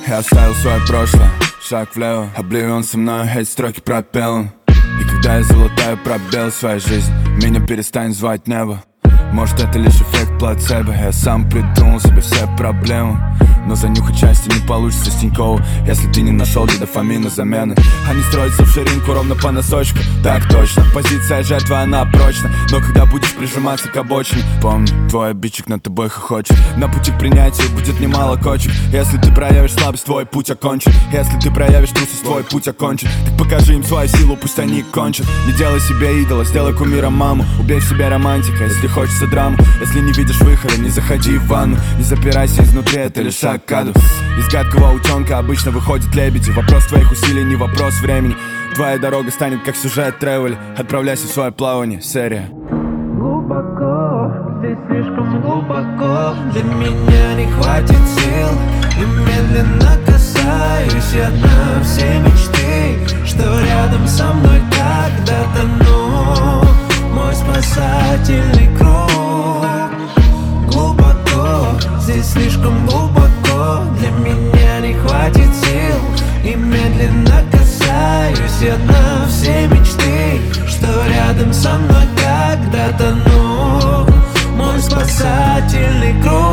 Я оставил свое прошлое, шаг влево. Обливион со мной, эти строки пропел. И когда я залатаю пробел в своей жизни, меня перестанет звать небо. Может, это лишь эффект плацебо. Я сам придумал себе все проблемы, но занюхать счастье не получится с Тинькова, если ты не нашел для дофамина замены. Они строятся в ширинку ровно по носочку. Так точно, позиция жертвы, она прочна. Но когда будешь прижиматься к обочине, помни, твой обидчик над тобой хохочет. На пути к принятию будет немало кочек. Если ты проявишь слабость, твой путь окончен. Если ты проявишь трусость, твой путь окончен. Так покажи им свою силу, пусть они кончат. Не делай себе идола, сделай кумира маму. Убей в себя романтика, если хочется драму. Если не видишь выхода, не заходи в ванну. Не запирайся изнутри, это лишь шаг к аду. Из гадкого утенка обычно выходят лебеди. Вопрос твоих усилий, не вопрос времени. Твоя дорога станет как сюжет тревеля. Отправляйся в свое плавание, серия. Глубоко, здесь слишком глубоко. Для меня не хватит сил. И медленно касаюсь я на все мечты, что рядом со мной когда-то, ну, мой спасательный круг. Глубоко, здесь слишком глубоко. Для меня не хватит сил. И медленно касаюсь я на все мечты, что рядом со мной когда-то, ну, мой спасательный круг.